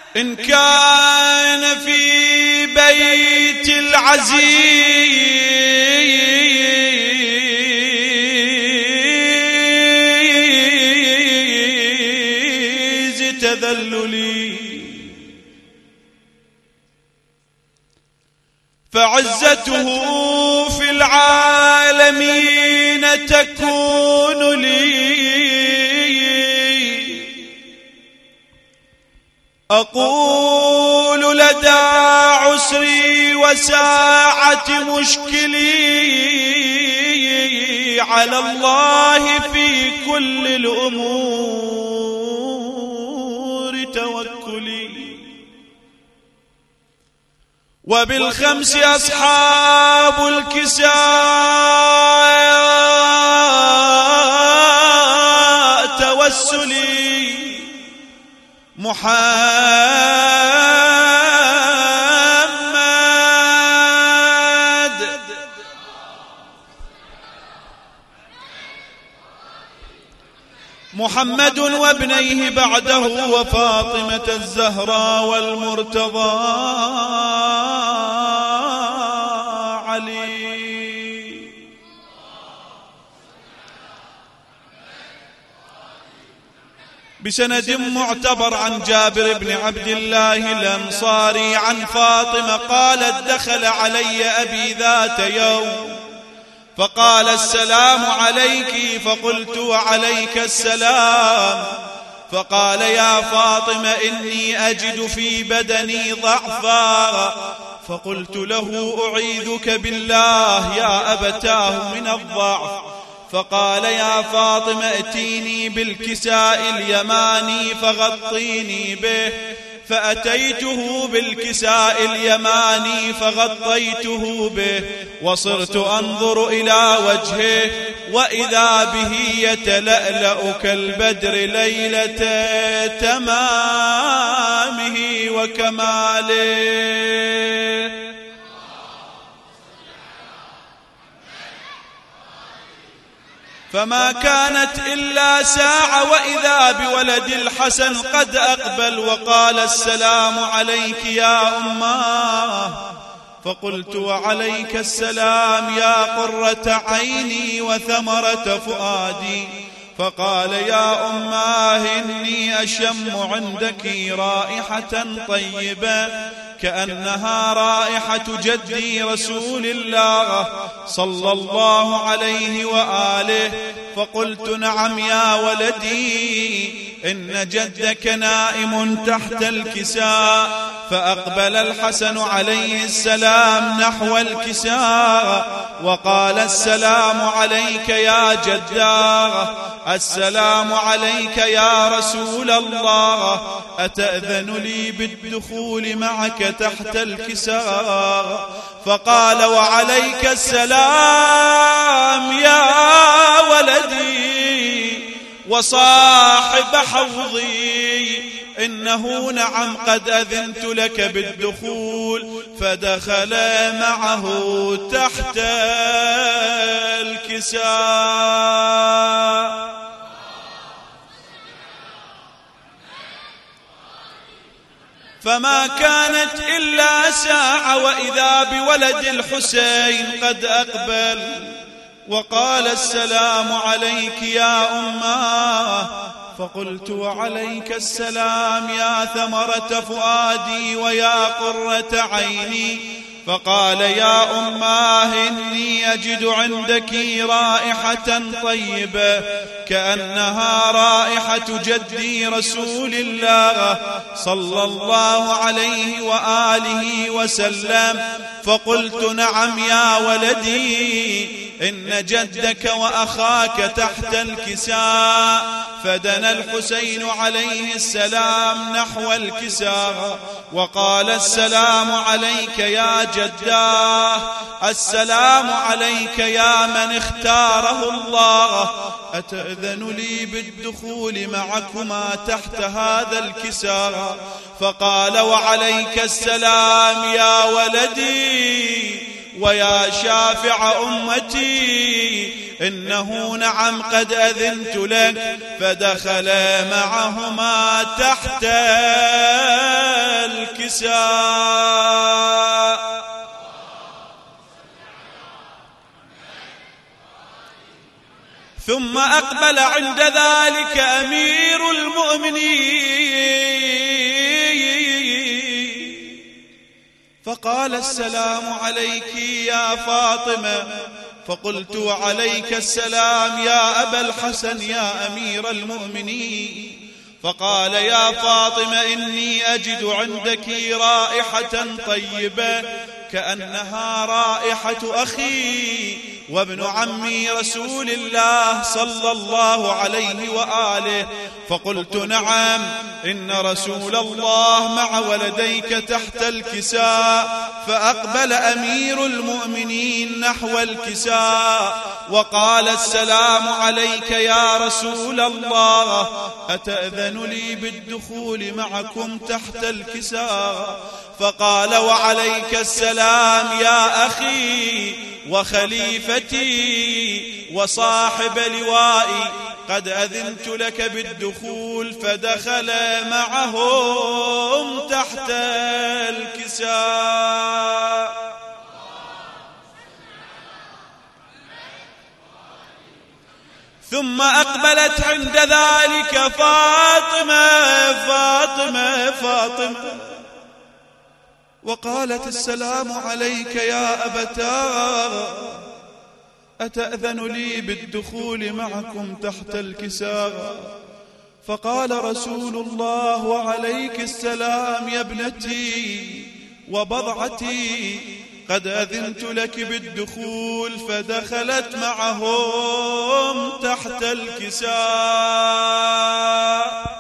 إن كان في بيت العزيز تذللي فعزته في العالمين تكون لي. أقول لدى عسري وساعة مشكلي على الله في كل الأمور توكلي. وبالخمس أصحاب الكساء توسلي. محمد وابنيه بعده وفاطمة الزهراء والمرتضى علي. بسند معتبر عن جابر بن عبد الله الأنصاري عن فاطمة قالت: دخل علي أبي ذات يوم فقال: السلام عليك. فقلت: وعليك السلام. فقال: يا فاطمة إني أجد في بدني ضعفا. فقلت له: أعيذك بالله يا أبتاه من الضعف. فقال: يا فاطمة ائتيني بالكساء اليماني فغطيني به. فأتيته بالكساء اليماني فغطيته به وصرت أنظر إلى وجهه وإذا به يتلألأ كالبدر ليلة تمامه وكماله. فما كانت إلا ساعة وإذا بولد الحسن قد أقبل وقال: السلام عليك يا أماه. فقلت: وعليك السلام يا قرة عيني وثمرة فؤادي. فقال: يا أماه إني أشم عندك رائحة طيبة كأنها رائحة جدي رسول الله صلى الله عليه وآله. فقلت: نعم يا ولدي، إن جدك نائم تحت الكساء. فأقبل الحسن عليه السلام نحو الكساء وقال: السلام عليك يا جداه. السلام عليك يا رسول الله. أتأذن لي بالدخول معك تحت الكساء؟ فقال: وعليك السلام يا ولدي وصاحب حوضي، إنه نعم قد أذنت لك بالدخول. فدخل معه تحت الكساء. فما كانت إلا ساعة وإذا بولد الحسين قد أقبل وقال: السلام عليك يا أماه. فقلت: وعليك السلام يا ثمرة فؤادي ويا قرة عيني. فقال: يا أماه إني أجد عندك رائحة طيبة كأنها رائحة جدي رسول الله صلى الله عليه وآله وسلم. فقلت: نعم يا ولدي، إن جدك وأخاك تحت الكساء. فدنا الحسين عليه السلام نحو الكساء وقال: السلام عليك يا جداه. السلام عليك يا من اختاره الله. أتأذن لي بالدخول معكما تحت هذا الكساء؟ فقال: وعليك السلام يا ولدي ويا شافع أمتي، إنه نعم قد أذنت لك. فدخل معهما تحت الكساء. ثم أقبل عند ذلك أمير المؤمنين فقال: السلام عليك يا فاطمة. فقلت: وعليك السلام يا أبا الحسن يا أمير المؤمنين. فقال: يا فاطمة، إني أجد عندك رائحة طيبة كأنها رائحة أخي وابن عمي رسول الله صلى الله عليه وآله. فقلت: نعم، إن رسول الله مع ولديك تحت الكساء. فأقبل أمير المؤمنين نحو الكساء وقال: السلام عليك يا رسول الله، أتأذن لي بالدخول معكم تحت الكساء؟ فقال: وعليك السلام يا أخي وخليفتي وصاحب لوائي، قد أذنت لك بالدخول. فدخل معهم تحت الكساء. ثم أقبلت عند ذلك فاطمة وقالت: السلام عليك يا أبتاه، أتأذن لي بالدخول معكم تحت الكساء؟ فقال رسول الله: وعليك السلام يا ابنتي وبضعتي، قد أذنت لك بالدخول. فدخلت معهم تحت الكساء.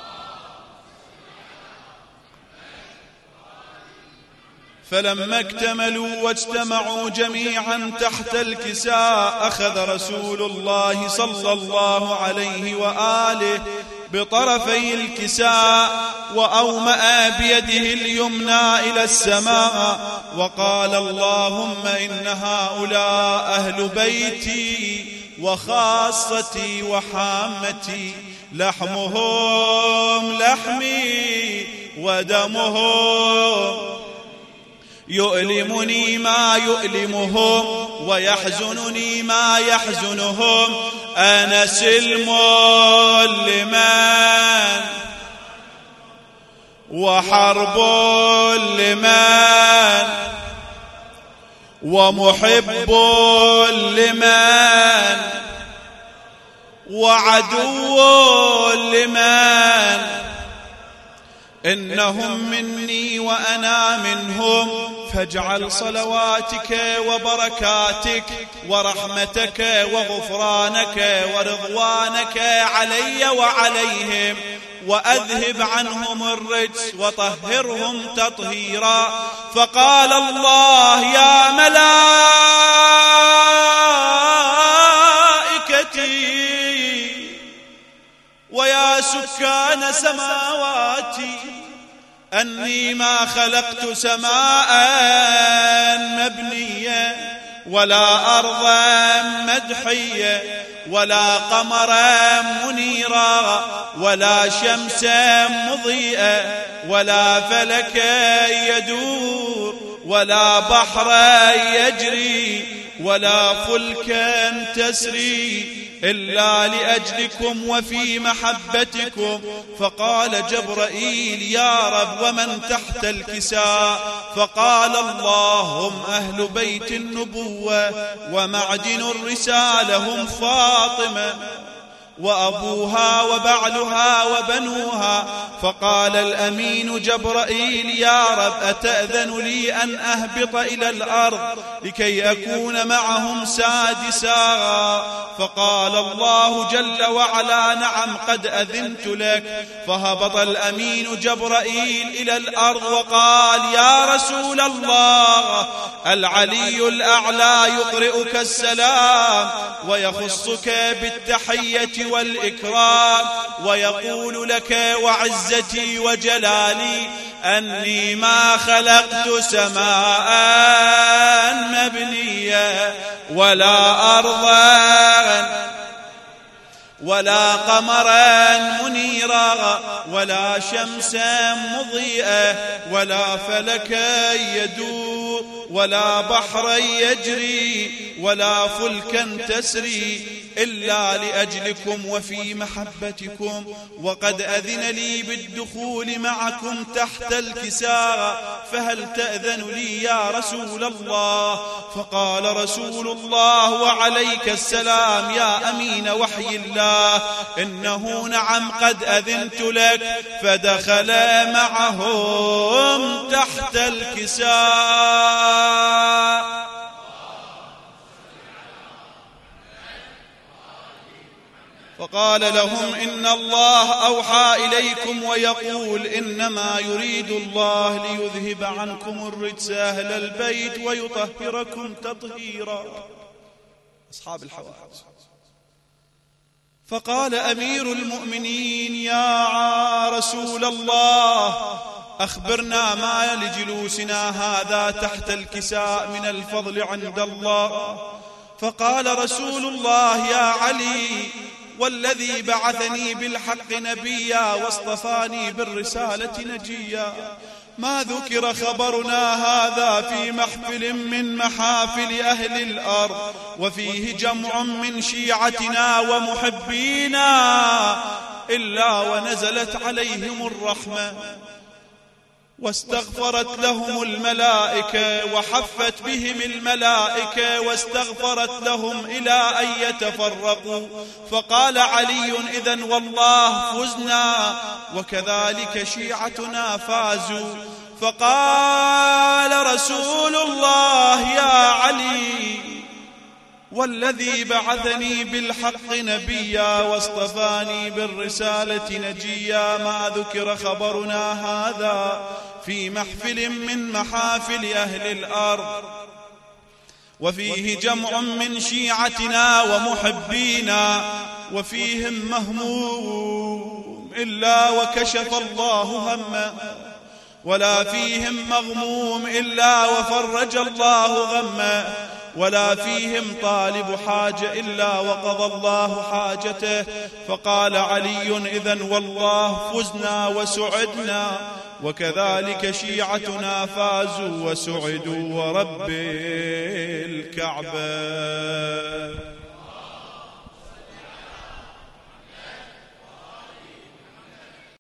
فلما اكتملوا واجتمعوا جميعا تحت الكساء، أخذ رسول الله صلى الله عليه وآله بطرفي الكساء وأومأ بيده اليمنى إلى السماء وقال: اللهم إن هؤلاء أهل بيتي وخاصتي وحامتي، لحمهم لحمي ودمهم، يؤلمني ما يؤلمهم ويحزنني ما يحزنهم. أنا سلم لمن وحرب لمن ومحب لمن وعدو لمن، إنهم مني وأنا منهم. فاجعل صلواتك وبركاتك ورحمتك وغفرانك ورضوانك علي وعليهم، وأذهب عنهم الرجس وطهرهم تطهيرا. فقال الله: يا ملائكتي ويا سكان سماواتي، أني ما خلقت سماء مبنية ولا أرضا مدحية ولا قمرا منيرا ولا شمسا مضيئة ولا فلكا يدور ولا بحرا يجري ولا فلكا تسري إلا لأجلكم وفي محبتكم. فقال جبرائيل: يا رب، ومن تحت الكساء؟ فقال الله: هم أهل بيت النبوة ومعدن الرسالة، هم فاطمة وأبوها وبعلها وبنوها. فقال الأمين جبرائيل: يا رب، أتأذن لي أن أهبط إلى الأرض لكي أكون معهم سادسا؟ فقال الله جل وعلا: نعم، قد أذنت لك. فهبط الأمين جبرائيل إلى الأرض وقال: يا رسول الله، العلي الأعلى يقرئك السلام ويخصك بالتحية والإكرام ويقول لك: وعزتي وجلالي أني ما خلقت سماء مبنية ولا أرضا ولا قمرا منيرا ولا شمسا مضيئة ولا فلكا يدور ولا بحرا يجري ولا فلكا تسري إلا لأجلكم وفي محبتكم، وقد أذن لي بالدخول معكم تحت الكساء، فهل تأذن لي يا رسول الله؟ فقال رسول الله وعليك السلام يا أمين وحي الله، إنه نعم قد أذنت لك. فدخل معهم تحت الكساء. فقال لهم إن الله أوحى إليكم ويقول إنما يريد الله ليذهب عنكم الرجس أهل البيت ويطهركم تطهيرا. أصحاب الحوادث. فقال أمير المؤمنين يا رسول الله أخبرنا ما لجلوسنا هذا تحت الكساء من الفضل عند الله. فقال رسول الله يا علي والذي بعثني بالحق نبيا واصطفاني بالرسالة نجيا، ما ذكر خبرنا هذا في محفل من محافل أهل الأرض وفيه جمع من شيعتنا ومحبينا إلا ونزلت عليهم الرحمة واستغفرت لهم الملائكة وحفت بهم الملائكة واستغفرت لهم إلى أن يتفرقوا. فقال علي إذن والله فزنا وكذلك شيعتنا فازوا. فقال رسول الله يا علي والذي بعثني بالحق نبيا واصطفاني بالرسالة نجيا، ما ذكر خبرنا هذا في محفل من محافل أهل الأرض وفيه جمع من شيعتنا ومحبينا وفيهم مهموم إلا وكشف الله همه، ولا فيهم مغموم إلا وفرج الله غمه، ولا فيهم طالب حاجة إلا وقضى الله حاجته. فقال علي إذن والله فزنا وسعدنا وكذلك شيعتنا فازوا وسعدوا ورب الكعبة.